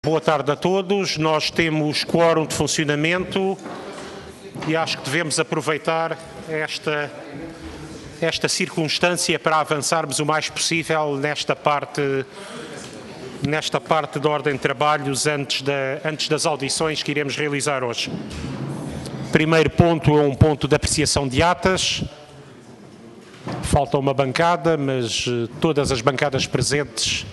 Boa tarde a todos. Nós temos quórum de funcionamento e acho que devemos aproveitar esta circunstância para avançarmos o mais possível nesta parte da ordem de trabalhos antes das audições que iremos realizar hoje. Primeiro ponto é um ponto de apreciação de atas. Falta uma bancada, mas todas as bancadas presentes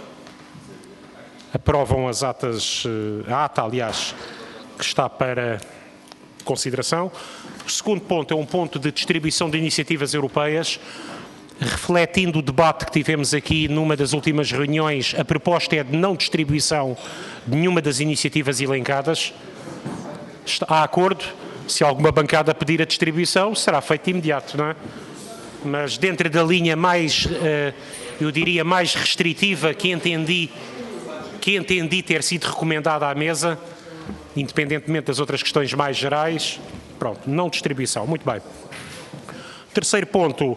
aprovam as atas, a ata, aliás, que está para consideração. O segundo ponto é um ponto de distribuição de iniciativas europeias. Refletindo o debate que tivemos aqui numa das últimas reuniões, a proposta é de não distribuição de nenhuma das iniciativas elencadas. Há acordo? Se alguma bancada pedir a distribuição, será feito de imediato, não é? Mas dentro da linha mais, eu diria, mais restritiva que entendi ter sido recomendada à mesa, independentemente das outras questões mais gerais, pronto, não distribuição. Muito bem. Terceiro ponto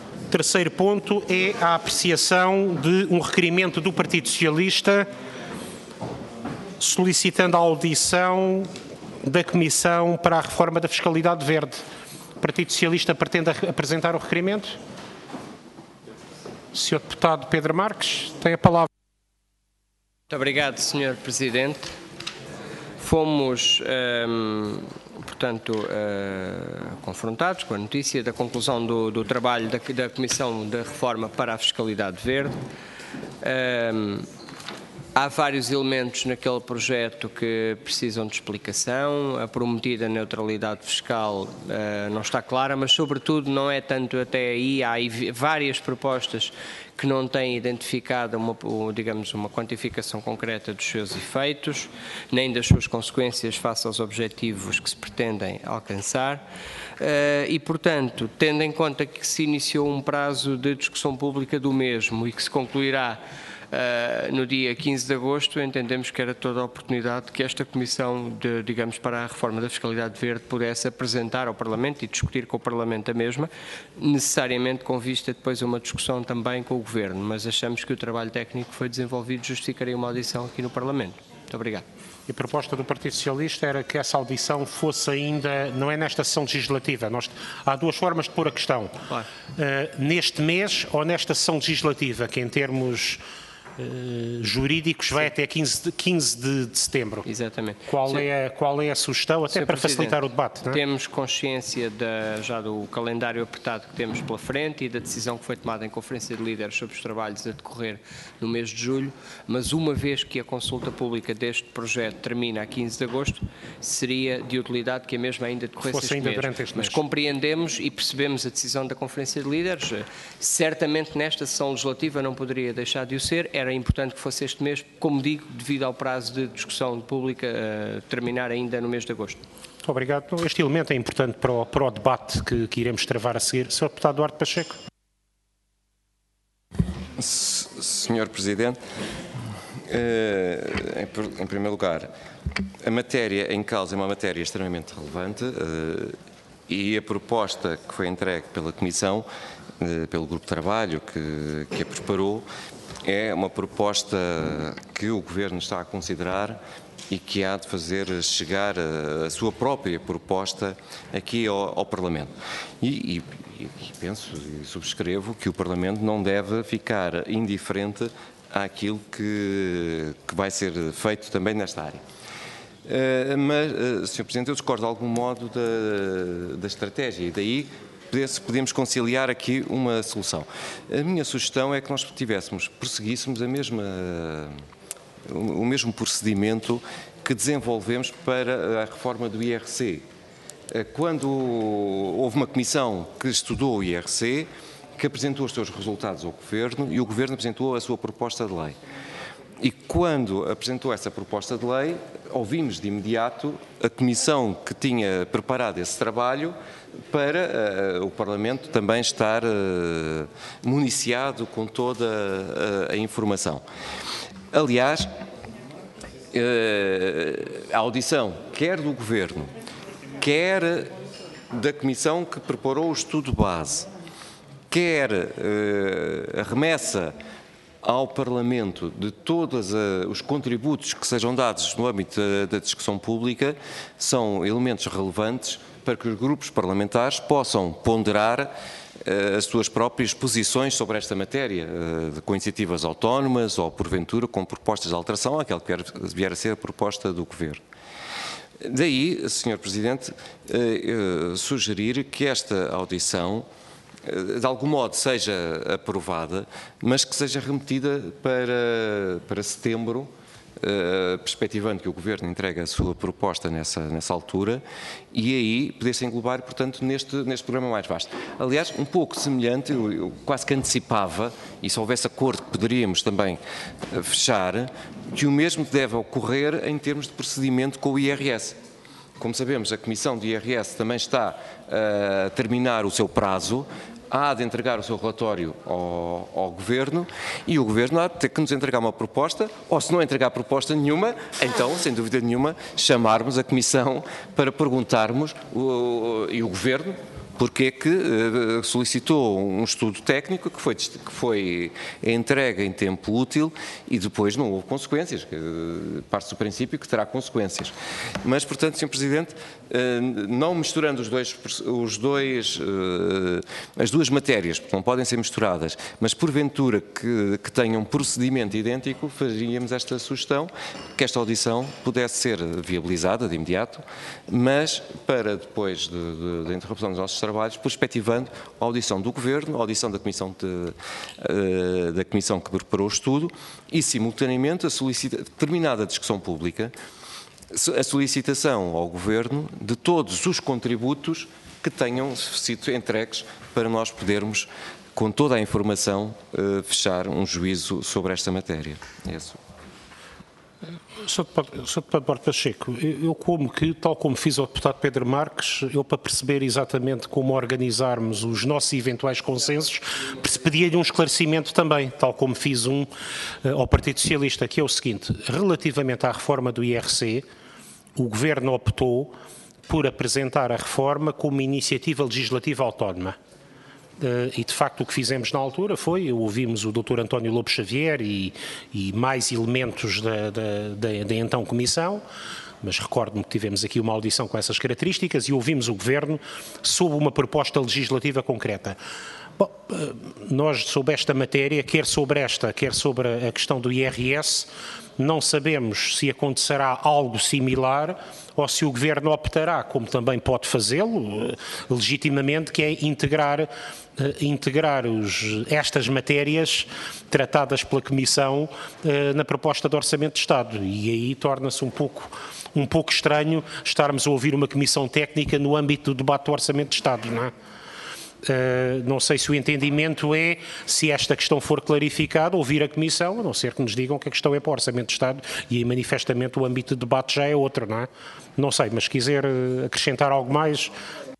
é a apreciação de um requerimento do Partido Socialista solicitando a audição da Comissão para a Reforma da Fiscalidade Verde. O Partido Socialista pretende apresentar o requerimento? Sr. Deputado Pedro Marques, tem a palavra. Muito obrigado, Sr. Presidente. Fomos, confrontados com a notícia da conclusão do trabalho da Comissão da Reforma para a Fiscalidade Verde. Há vários elementos naquele projeto que precisam de explicação. A prometida neutralidade fiscal não está clara, mas sobretudo não é tanto até aí. Há várias propostas que não têm identificado uma quantificação concreta dos seus efeitos, nem das suas consequências face aos objetivos que se pretendem alcançar. E, portanto, tendo em conta que se iniciou um prazo de discussão pública do mesmo e que se concluirá no dia 15 de agosto, entendemos que era toda a oportunidade que esta Comissão, para a Reforma da Fiscalidade Verde, pudesse apresentar ao Parlamento e discutir com o Parlamento a mesma, necessariamente com vista depois a uma discussão também com o Governo, mas achamos que o trabalho técnico que foi desenvolvido justificaria uma audição aqui no Parlamento. Muito obrigado. E a proposta do Partido Socialista era que essa audição fosse ainda, não é nesta sessão legislativa, há duas formas de pôr a questão, claro. Neste mês ou nesta sessão legislativa, que em termos jurídicos vai até 15 de setembro. Exatamente. Qual é a sugestão, até para facilitar o debate? Não é? Temos consciência já do calendário apertado que temos pela frente e da decisão que foi tomada em Conferência de Líderes sobre os trabalhos a decorrer no mês de julho, mas uma vez que a consulta pública deste projeto termina a 15 de agosto, seria de utilidade que a mesma ainda decorresse durante este mês. Mas compreendemos e percebemos a decisão da Conferência de Líderes. Certamente nesta sessão legislativa não poderia deixar de o ser. Era importante que fosse este mês, como digo, devido ao prazo de discussão pública terminar ainda no mês de agosto. Muito obrigado. Este elemento é importante para o debate que iremos travar a seguir. Sr. Deputado Duarte Pacheco. Senhor Presidente, em primeiro lugar, a matéria em causa é uma matéria extremamente relevante e a proposta que foi entregue pela Comissão, pelo grupo de trabalho que a preparou, é uma proposta que o Governo está a considerar e que há de fazer chegar a sua própria proposta aqui ao Parlamento. E penso e subscrevo que o Parlamento não deve ficar indiferente àquilo que vai ser feito também nesta área. Mas, Sr. Presidente, eu discordo de algum modo da estratégia e daí podemos conciliar aqui uma solução. A minha sugestão é que nós prosseguíssemos o mesmo procedimento que desenvolvemos para a reforma do IRC. Quando houve uma comissão que estudou o IRC, que apresentou os seus resultados ao Governo e o Governo apresentou a sua proposta de lei. E quando apresentou essa proposta de lei, ouvimos de imediato a Comissão que tinha preparado esse trabalho para o Parlamento também estar municiado com toda a informação. Aliás, a audição, quer do Governo, quer da Comissão que preparou o estudo base, quer a remessa ao Parlamento de todos os contributos que sejam dados no âmbito da discussão pública são elementos relevantes para que os grupos parlamentares possam ponderar as suas próprias posições sobre esta matéria, com iniciativas autónomas ou, porventura, com propostas de alteração àquela que vier a ser a proposta do Governo. Daí, Sr. Presidente, sugerir que esta audição, de algum modo, seja aprovada, mas que seja remetida para setembro, perspectivando que o Governo entregue a sua proposta nessa altura, e aí poder-se englobar, portanto, neste programa mais vasto. Aliás, um pouco semelhante, eu quase que antecipava, e se houvesse acordo que poderíamos também fechar, que o mesmo deve ocorrer em termos de procedimento com o IRS. Como sabemos, a Comissão de IRS também está a terminar o seu prazo, há de entregar o seu relatório ao Governo, e o Governo há de ter que nos entregar uma proposta, ou se não entregar proposta nenhuma, então, sem dúvida nenhuma, chamarmos a Comissão para perguntarmos, e o Governo, porque é que solicitou um estudo técnico que foi entregue em tempo útil e depois não houve consequências, parte do princípio que terá consequências. Mas, portanto, Sr. Presidente, não misturando as duas matérias, porque não podem ser misturadas, mas porventura que tenham procedimento idêntico, faríamos esta sugestão, que esta audição pudesse ser viabilizada de imediato, mas para depois da interrupção dos nossos trabalhos, perspectivando a audição do Governo, a audição da Comissão que preparou o estudo e, simultaneamente, terminada a discussão pública, a solicitação ao Governo de todos os contributos que tenham sido entregues para nós podermos, com toda a informação, fechar um juízo sobre esta matéria. É isso. Sr. Deputado Pacheco, tal como fiz ao deputado Pedro Marques, eu para perceber exatamente como organizarmos os nossos eventuais consensos, pedia-lhe um esclarecimento também, tal como fiz ao Partido Socialista, que é o seguinte: relativamente à reforma do IRC, o Governo optou por apresentar a reforma como iniciativa legislativa autónoma. E, de facto, o que fizemos na altura ouvimos o Dr. António Lobo Xavier e mais elementos da então Comissão, mas recordo-me que tivemos aqui uma audição com essas características e ouvimos o Governo sob uma proposta legislativa concreta. Bom, nós, sobre esta matéria, quer sobre a questão do IRS, não sabemos se acontecerá algo similar ou se o Governo optará, como também pode fazê-lo, legitimamente, que é integrar estas matérias tratadas pela Comissão na proposta de Orçamento de Estado. E aí torna-se um pouco estranho estarmos a ouvir uma Comissão Técnica no âmbito do debate do Orçamento de Estado, não é? Não sei se o entendimento é, se esta questão for clarificada, ouvir a Comissão, a não ser que nos digam que a questão é para o Orçamento de Estado e aí manifestamente o âmbito de debate já é outro, não é? Não sei, mas se quiser acrescentar algo mais...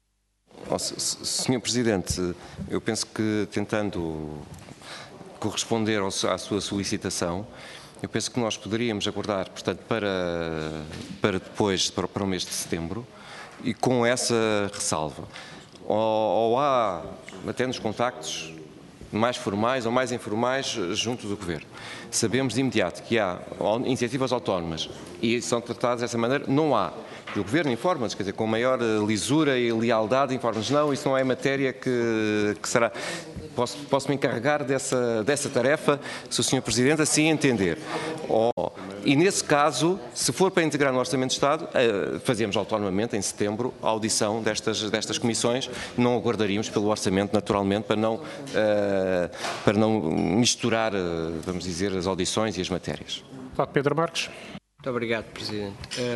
Sr. Presidente, eu penso que tentando corresponder à sua solicitação, eu penso que nós poderíamos aguardar, portanto, para depois, para o mês de setembro, e com essa ressalva. Ou há, até nos contactos mais formais ou mais informais junto do Governo, sabemos de imediato que há iniciativas autónomas e são tratadas dessa maneira, não há. E o Governo informa-nos, quer dizer, com maior lisura e lealdade, informa-nos, não, isso não é matéria que será... Posso me encarregar dessa tarefa, se o Sr. Presidente assim entender. E nesse caso, se for para integrar no Orçamento de Estado, fazíamos autonomamente, em setembro, a audição destas comissões, não aguardaríamos pelo Orçamento, naturalmente, para não misturar, vamos dizer, as audições e as matérias. Deputado Pedro Marques. Muito obrigado, Presidente.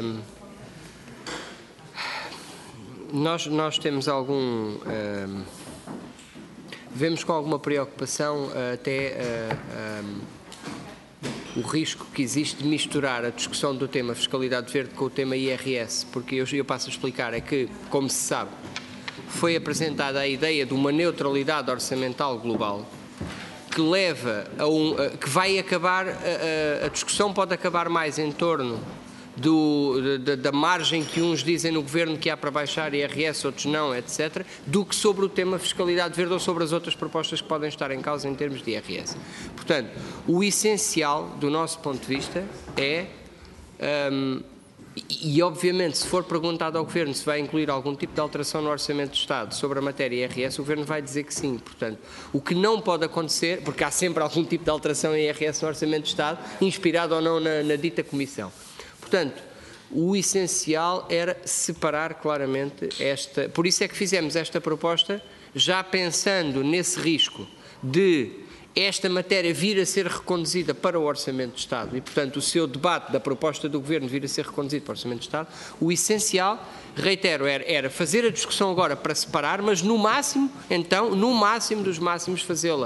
Nós temos vemos com alguma preocupação até o risco que existe de misturar a discussão do tema fiscalidade verde com o tema IRS, porque eu passo a explicar, é que, como se sabe, foi apresentada a ideia de uma neutralidade orçamental global que leva que vai acabar, a discussão pode acabar mais em torno da margem que uns dizem no Governo que há para baixar IRS, outros não, etc., do que sobre o tema fiscalidade verde ou sobre as outras propostas que podem estar em causa em termos de IRS. Portanto, o essencial, do nosso ponto de vista, é... E, obviamente, se for perguntado ao Governo se vai incluir algum tipo de alteração no Orçamento do Estado sobre a matéria IRS, o Governo vai dizer que sim. Portanto, o que não pode acontecer, porque há sempre algum tipo de alteração em IRS no Orçamento do Estado, inspirado ou não na dita Comissão. Portanto, o essencial era separar claramente esta... Por isso é que fizemos esta proposta, já pensando nesse risco de esta matéria vir a ser reconduzida para o Orçamento do Estado e, portanto, o seu debate da proposta do Governo vir a ser reconduzido para o Orçamento do Estado. O essencial, reitero, era fazer a discussão agora para separar, mas no máximo, então, no máximo dos máximos, fazê-la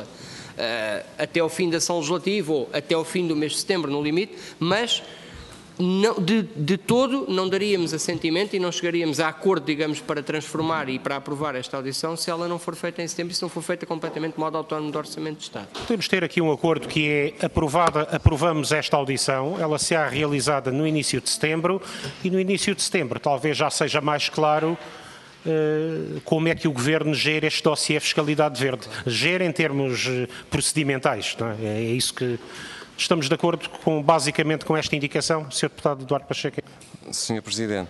até ao fim da sessão legislativa ou até ao fim do mês de setembro, no limite, mas... Não, de todo não daríamos assentimento e não chegaríamos a acordo, digamos, para transformar e para aprovar esta audição se ela não for feita em setembro e se não for feita completamente de modo autónomo do Orçamento de Estado. Podemos ter aqui um acordo que é aprovamos esta audição, ela será realizada no início de setembro e no início de setembro talvez já seja mais claro como é que o Governo gera este dossiê fiscalidade verde. Gera em termos procedimentais, não é? É isso que... Estamos de acordo basicamente com esta indicação, Sr. Deputado Eduardo Pacheco? Sr. Presidente,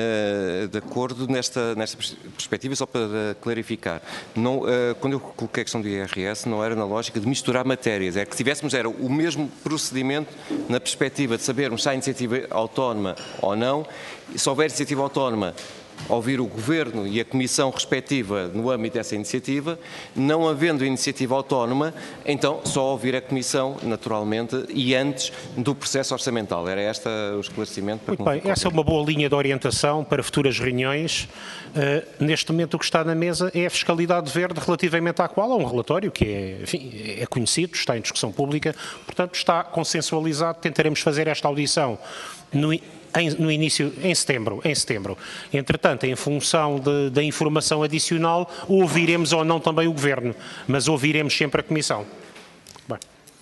de acordo nesta perspectiva, só para clarificar, não, quando eu coloquei a questão do IRS, não era na lógica de misturar matérias, é que se tivéssemos o mesmo procedimento na perspectiva de sabermos se há iniciativa autónoma ou não, e se houver iniciativa autónoma, ouvir o Governo e a Comissão respectiva no âmbito dessa iniciativa, não havendo iniciativa autónoma, então só ouvir a Comissão, naturalmente, e antes do processo orçamental. Era este o esclarecimento. Muito bem, essa é uma boa linha de orientação para futuras reuniões. Neste momento o que está na mesa é a fiscalidade verde, relativamente à qual há um relatório que é conhecido, está em discussão pública, portanto está consensualizado. Tentaremos fazer esta audição no início, em setembro. Entretanto, em função da informação adicional, ouviremos ou não também o Governo, mas ouviremos sempre a Comissão. Bem.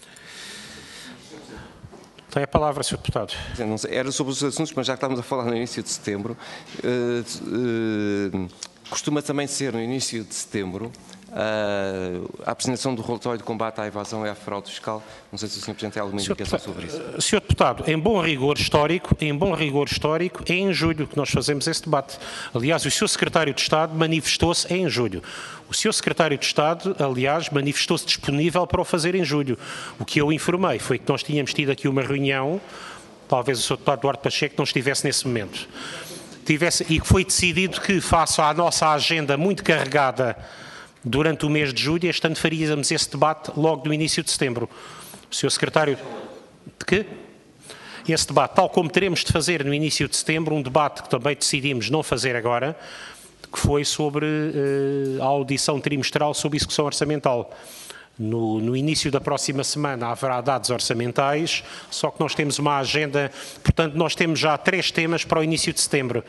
Tem a palavra, Sr. Deputado. Não sei, era sobre os assuntos, mas já que estamos a falar no início de setembro, costuma também ser no início de setembro a apresentação do relatório de combate à evasão e à fraude fiscal. Não sei se o Sr. Presidente tem alguma indicação sobre isso. Sr. Deputado, em bom rigor histórico, é em julho que nós fazemos esse debate. Aliás, o Sr. Secretário de Estado manifestou-se em julho. O Sr. Secretário de Estado, aliás, manifestou-se disponível para o fazer em julho. O que eu informei foi que nós tínhamos tido aqui uma reunião, talvez o Sr. Deputado Eduardo Pacheco não estivesse nesse momento, e que foi decidido que, face à nossa agenda muito carregada durante o mês de julho, este ano faríamos esse debate logo no início de setembro. O Sr. Secretário... De quê? Esse debate, tal como teremos de fazer no início de setembro, um debate que também decidimos não fazer agora, que foi sobre a audição trimestral sobre execução orçamental. No início da próxima semana haverá dados orçamentais, só que nós temos uma agenda, portanto nós temos já 3 temas para o início de setembro.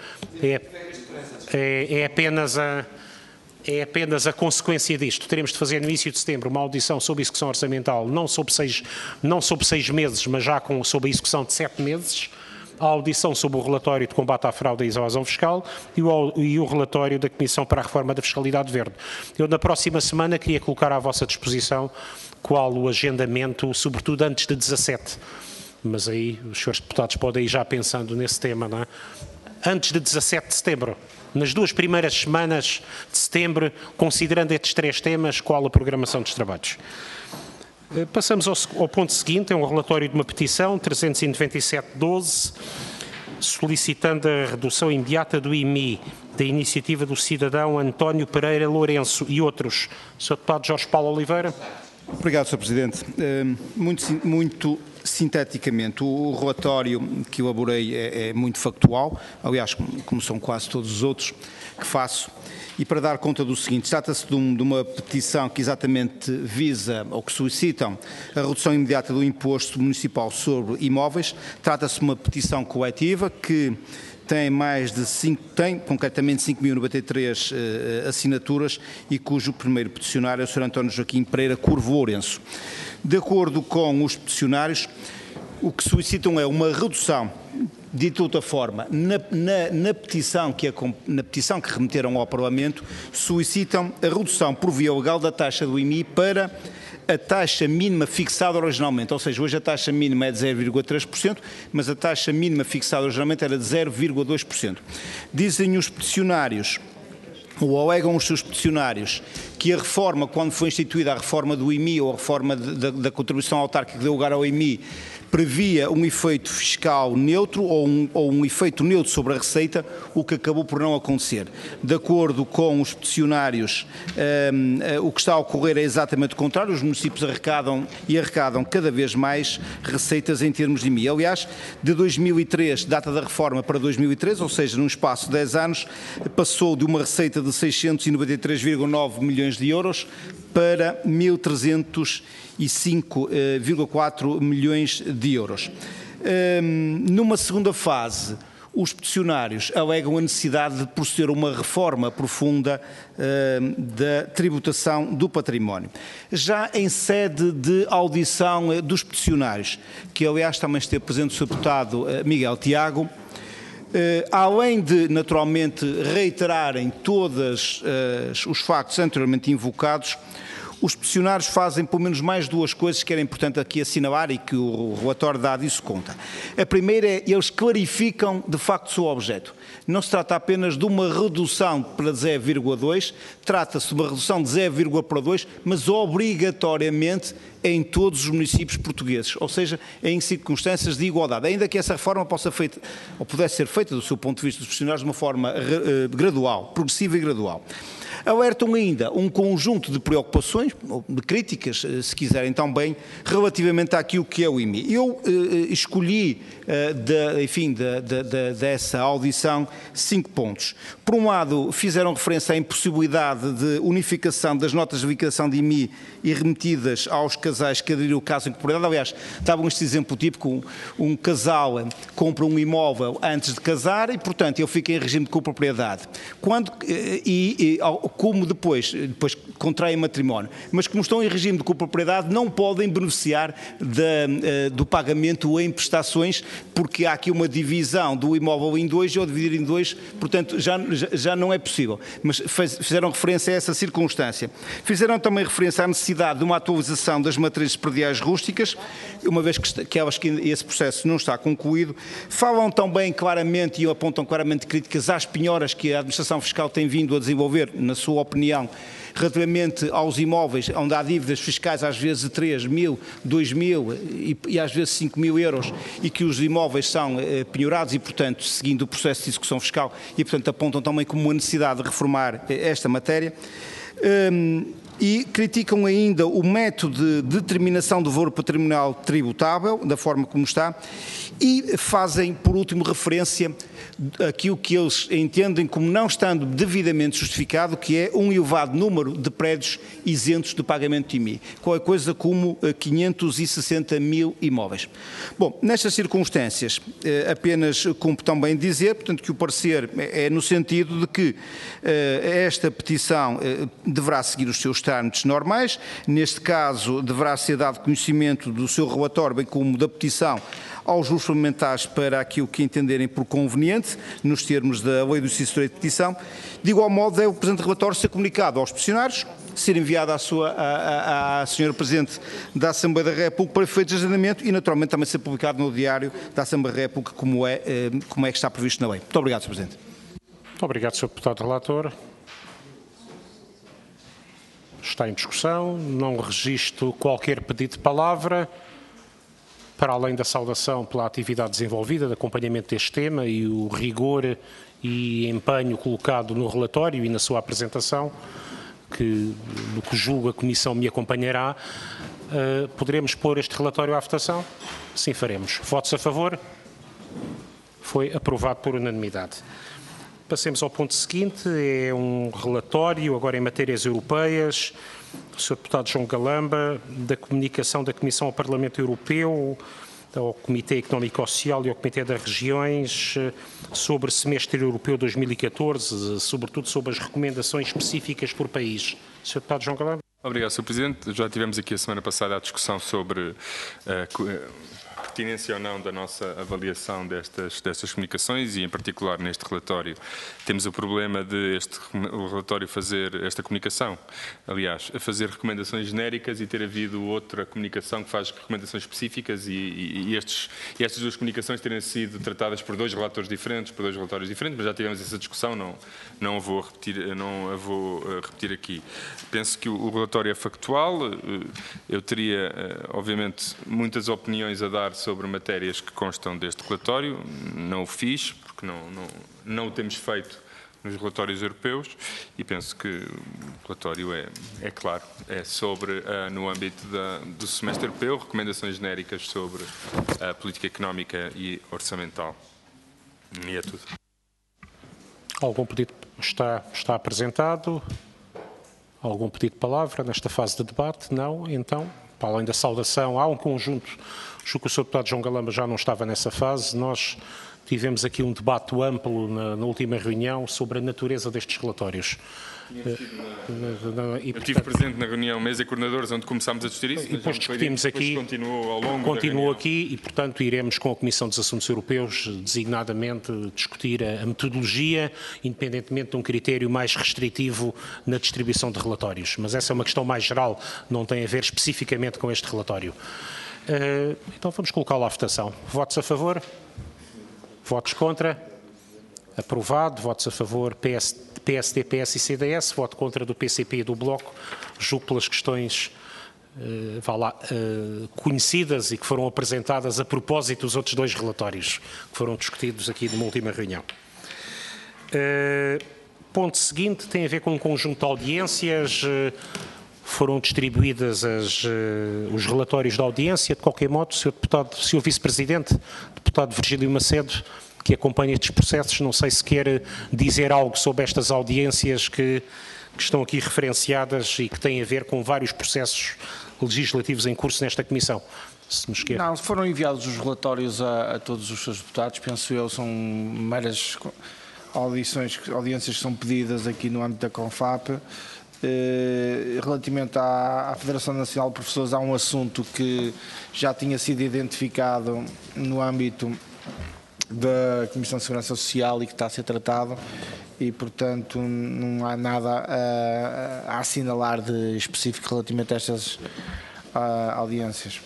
É apenas a consequência disto. Teremos de fazer no início de setembro uma audição sobre execução orçamental, não sobre 6 meses, mas já sob a execução de 7 meses, a audição sobre o relatório de combate à fraude e evasão fiscal e o relatório da Comissão para a Reforma da Fiscalidade Verde. Eu, na próxima semana, queria colocar à vossa disposição qual o agendamento, sobretudo antes de 17. Mas aí os senhores deputados podem ir já pensando nesse tema, não é? Antes de 17 de setembro. Nas 2 primeiras semanas de setembro, considerando estes 3 temas, qual a programação dos trabalhos? Passamos ao ponto seguinte, é um relatório de uma petição, 397/12, solicitando a redução imediata do IMI, da iniciativa do cidadão António Pereira Lourenço e outros. Sr. Deputado Jorge Paulo Oliveira. Obrigado, Sr. Presidente. Muito sinteticamente, o relatório que elaborei é muito factual, aliás, como são quase todos os outros que faço, e para dar conta do seguinte, trata-se de uma petição que exatamente visa, ou que solicitam, a redução imediata do imposto municipal sobre imóveis. Trata-se de uma petição coletiva que tem concretamente 5.093 assinaturas e cujo primeiro peticionário é o Sr. António Joaquim Pereira Curvo Lourenço. De acordo com os peticionários, o que solicitam é uma redução Dito de outra forma, na petição que remeteram ao Parlamento, solicitam a redução por via legal da taxa do IMI para a taxa mínima fixada originalmente, ou seja, hoje a taxa mínima é de 0,3%, mas a taxa mínima fixada originalmente era de 0,2%. Dizem os peticionários, ou alegam os seus peticionários, que a reforma, quando foi instituída a reforma do IMI ou a reforma da contribuição autárquica que deu lugar ao IMI, previa um efeito fiscal neutro ou um efeito neutro sobre a receita, o que acabou por não acontecer. De acordo com os peticionários, o que está a ocorrer é exatamente o contrário, os municípios arrecadam cada vez mais receitas em termos de IMI. Aliás, de 2003, data da reforma, para 2013, ou seja, num espaço de 10 anos, passou de uma receita de 693,9 milhões de euros para 1.305,4 milhões de euros. Numa segunda fase, os peticionários alegam a necessidade de proceder a uma reforma profunda da tributação do património. Já em sede de audição dos peticionários, que aliás também esteve presente o Sr. Deputado Miguel Tiago, além de, naturalmente, reiterarem todos os factos anteriormente invocados, os peticionários fazem pelo menos mais duas coisas que era importante aqui assinalar e que o relatório dá disso conta. A primeira é, eles clarificam de facto o seu objeto. Não se trata apenas de uma redução para 0,2, trata-se de uma redução de 0,2, mas obrigatoriamente em todos os municípios portugueses, ou seja, em circunstâncias de igualdade, ainda que essa reforma pudesse ser feita do seu ponto de vista dos peticionários de uma forma gradual, progressiva e gradual. Alertam ainda um conjunto de preocupações, ou de críticas, se quiserem também, relativamente àquilo que é o IMI. Eu escolhi, dessa audição, 5 pontos. Por um lado, fizeram referência à impossibilidade de unificação das notas de liquidação de IMI e remetidas aos casais que aderiram ao caso em propriedade. Aliás, davam este exemplo típico, um casal compra um imóvel antes de casar e, portanto, ele fica em regime de copropriedade. Como depois contraem matrimónio, mas como estão em regime de copropriedade, não podem beneficiar do pagamento em prestações, porque há aqui uma divisão do imóvel em dois, ou dividir em dois, portanto, já não é possível. Mas fizeram referência a essa circunstância. Fizeram também referência à necessidade de uma atualização das matrizes prediais rústicas, uma vez que esse processo não está concluído. Falam também claramente e apontam claramente críticas às penhoras que a Administração Fiscal tem vindo a desenvolver, na sua opinião, relativamente aos imóveis onde há dívidas fiscais às vezes de 3.000, 2.000 e às vezes 5.000 euros e que os imóveis são penhorados e, portanto, seguindo o processo de execução fiscal e, portanto, apontam também como uma necessidade de reformar esta matéria. E criticam ainda o método de determinação do valor patrimonial tributável, da forma como está, e fazem, por último, referência àquilo que eles entendem como não estando devidamente justificado, que é um elevado número de prédios isentos de pagamento de IMI, qualquer coisa como 560 mil imóveis. Bom, nestas circunstâncias, apenas cumpre também dizer, portanto, que o parecer é no sentido de que esta petição deverá seguir os seus trâmites normais, neste caso deverá ser dado conhecimento do seu relatório, bem como da petição, aos grupos parlamentares para aquilo que entenderem por conveniente, nos termos da Lei do Exercício do Direito de Petição. De igual modo, deve o presente relatório ser comunicado aos peticionários, ser enviado à Sra. Presidente da Assembleia da República para efeitos de agendamento e, naturalmente, também ser publicado no Diário da Assembleia da República, como é que está previsto na lei. Muito obrigado, Sr. Presidente. Muito obrigado, Sr. Deputado Relator. Está em discussão, não registro qualquer pedido de palavra. Para além da saudação pela atividade desenvolvida de acompanhamento deste tema e o rigor e empenho colocado no relatório e na sua apresentação, no que julgo a Comissão me acompanhará, poderemos pôr este relatório à votação? Sim, faremos. Votos a favor? Foi aprovado por unanimidade. Passemos ao ponto seguinte, é um relatório, agora em matérias europeias, do Sr. Deputado João Galamba, da comunicação da Comissão ao Parlamento Europeu, ao Comitê Económico e Social e ao Comitê das Regiões, sobre o Semestre Europeu 2014, sobretudo sobre as recomendações específicas por país. Sr. Deputado João Galamba. Obrigado, Sr. Presidente. Já tivemos aqui a semana passada a discussão sobre pertinência ou não da nossa avaliação destas comunicações e, em particular, neste relatório, temos o problema de o relatório fazer esta comunicação, aliás, fazer recomendações genéricas e ter havido outra comunicação que faz recomendações específicas e estas duas comunicações terem sido tratadas por dois relatores diferentes, por dois relatórios diferentes, mas já tivemos essa discussão, não a vou repetir aqui. Penso que o relatório é factual, eu teria, obviamente, muitas opiniões a dar sobre matérias que constam deste relatório, não o fiz, porque não o temos feito nos relatórios europeus e penso que o relatório é claro, é sobre, no âmbito do semestre europeu, recomendações genéricas sobre a política económica e orçamental. E é tudo. Algum pedido está apresentado? Algum pedido de palavra nesta fase de debate? Não? Então, para além da saudação, há um conjunto, julgo que o Sr. Deputado João Galamba já não estava nessa fase, nós tivemos aqui um debate amplo na última reunião sobre a natureza destes relatórios. Eu estive presente na reunião Mesa e Coordenadores, onde começámos a discutir isso. E depois discutimos aqui, continuou ao longo continuou aqui e, portanto, iremos com a Comissão dos Assuntos Europeus, designadamente, discutir a metodologia, independentemente de um critério mais restritivo na distribuição de relatórios. Mas essa é uma questão mais geral, não tem a ver especificamente com este relatório. Então vamos colocá-lo à votação. Votos a favor? Votos contra? Aprovado. Votos a favor PSD, PS e CDS. Voto contra do PCP e do Bloco. Julgo pelas questões conhecidas e que foram apresentadas a propósito dos outros dois relatórios que foram discutidos aqui numa última reunião. Ponto seguinte tem a ver com um conjunto de audiências. Foram distribuídas os relatórios da audiência. De qualquer modo, Sr. Vice-Presidente, Deputado Virgílio Macedo, que acompanha estes processos, não sei se quer dizer algo sobre estas audiências que estão aqui referenciadas e que têm a ver com vários processos legislativos em curso nesta Comissão. Se nos quer. Não, foram enviados os relatórios a todos os seus deputados, penso eu, são meras audiências que são pedidas aqui no âmbito da CONFAP. Relativamente à Federação Nacional de Professores, há um assunto que já tinha sido identificado no âmbito da Comissão de Segurança Social e que está a ser tratado e, portanto, não há nada a assinalar de específico relativamente a estas audiências.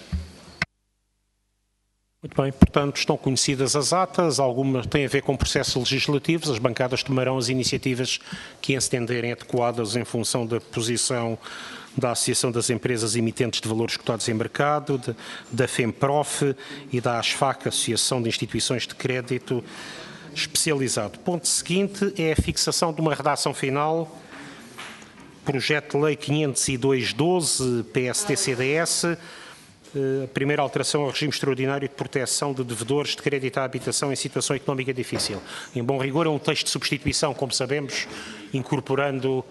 Muito bem, portanto, estão conhecidas as atas, algumas têm a ver com processos legislativos, as bancadas tomarão as iniciativas que entenderem adequadas em função da posição da Associação das Empresas Emitentes de Valores Cotados em Mercado, da FEMPROF e da ASFAC, Associação de Instituições de Crédito Especializado. Ponto seguinte é a fixação de uma redação final, projeto de lei 502/12, PSD-CDS, a primeira alteração ao regime extraordinário de proteção de devedores de crédito à habitação em situação económica difícil. Em bom rigor, é um texto de substituição, como sabemos, incorporando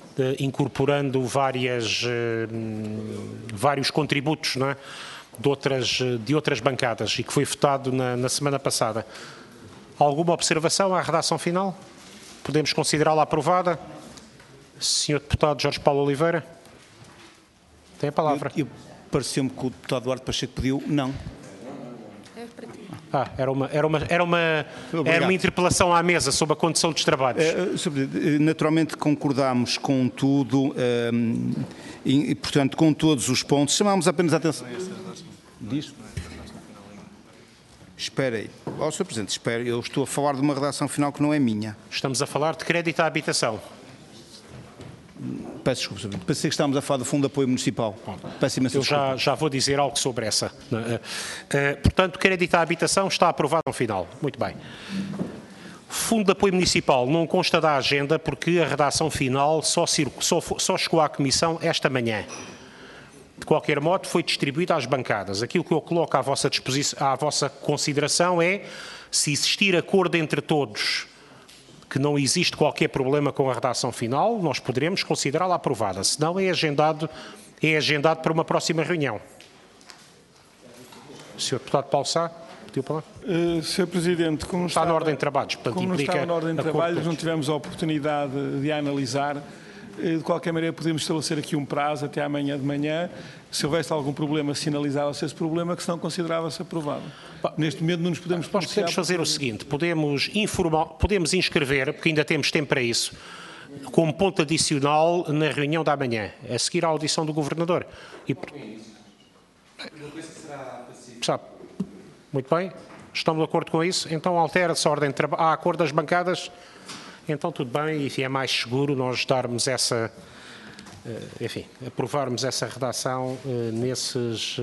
vários contributos, não é? de outras bancadas e que foi votado na semana passada. Alguma observação à redação final? Podemos considerá-la aprovada? Sr. Deputado Jorge Paulo Oliveira, tem a palavra. Pareceu-me que o deputado Duarte Pacheco pediu não. Era uma interpelação à mesa sobre a condução dos trabalhos. Naturalmente concordámos com tudo e, portanto, com todos os pontos. Chamámos apenas a atenção. Diz? Espera aí. Sr. Presidente, espera. Eu estou a falar de uma redação final que não é minha. Estamos a falar de crédito à habitação. Peço desculpa, Sr. Pensei que estávamos a falar do Fundo de Apoio Municipal. Peço imensa desculpa. Eu já vou dizer algo sobre essa. Portanto, crédito à habitação está aprovado no final. Muito bem. Fundo de Apoio Municipal não consta da agenda porque a redação final só chegou à Comissão esta manhã. De qualquer modo, foi distribuída às bancadas. Aquilo que eu coloco à vossa disposição, à vossa consideração é, se existir acordo entre todos que não existe qualquer problema com a redação final, nós poderemos considerá-la aprovada. Se não, é agendado para uma próxima reunião. Sr. Deputado Paulo Sá, pediu palavra? Sr. Presidente, como está na ordem de trabalhos, portanto, como implica está na ordem de trabalhos, não tivemos a oportunidade de a analisar. De qualquer maneira, podemos estabelecer aqui um prazo até amanhã de manhã. Se houvesse algum problema, sinalizava-se esse problema, que senão considerava-se aprovado. Neste momento não nos podemos Nós podemos fazer o seguinte, podemos inscrever, porque ainda temos tempo para isso, como ponto adicional na reunião da manhã, a seguir à audição do Governador. Sabe? Muito bem, estamos de acordo com isso? Então altera-se a ordem de trabalho. Há acordo das bancadas? Então tudo bem, e é mais seguro nós darmos essa, enfim, aprovarmos essa redação nesses...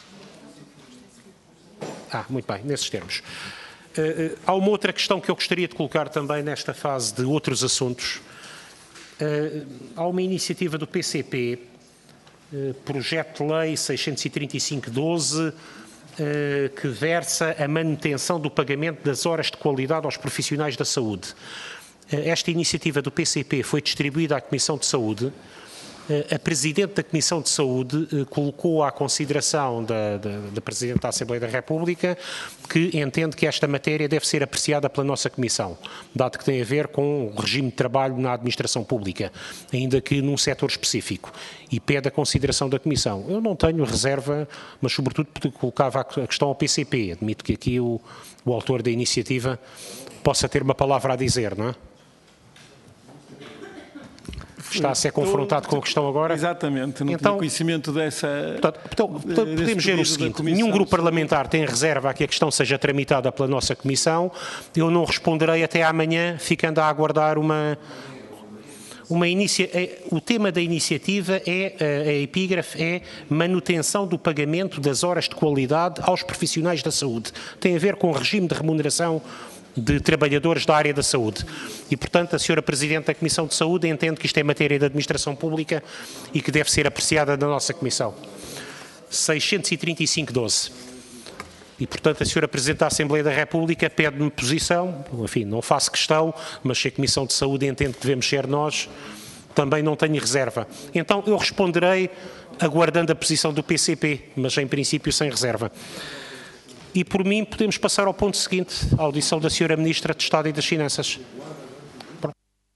muito bem, nesses termos. Há uma outra questão que eu gostaria de colocar também nesta fase de outros assuntos. Há uma iniciativa do PCP, Projeto de Lei 635/12, que versa a manutenção do pagamento das horas de qualidade aos profissionais da saúde. Esta iniciativa do PCP foi distribuída à Comissão de Saúde. A Presidente da Comissão de Saúde colocou à consideração da Presidente da Assembleia da República que entende que esta matéria deve ser apreciada pela nossa Comissão, dado que tem a ver com o regime de trabalho na administração pública, ainda que num setor específico, e pede a consideração da Comissão. Eu não tenho reserva, mas sobretudo colocava a questão ao PCP. Admito que aqui o autor da iniciativa possa ter uma palavra a dizer, não é? Está a ser confrontado com a questão agora? Exatamente, não então, tinha conhecimento dessa... Podemos ver o seguinte, nenhum grupo parlamentar tem reserva a que a questão seja tramitada pela nossa Comissão. Eu não responderei até amanhã, ficando a aguardar o tema da iniciativa a epígrafe é manutenção do pagamento das horas de qualidade aos profissionais da saúde. Tem a ver com o regime de remuneração de trabalhadores da área da saúde. E, portanto, a Sra. Presidente da Comissão de Saúde entende que isto é matéria de administração pública e que deve ser apreciada na nossa Comissão. 635/12. E, portanto, a Sra. Presidente da Assembleia da República pede-me posição, enfim, não faço questão, mas se a Comissão de Saúde entende que devemos ser nós, também não tenho reserva. Então, eu responderei aguardando a posição do PCP, mas em princípio sem reserva. E, por mim, podemos passar ao ponto seguinte, a audição da Sra. Ministra de Estado e das Finanças.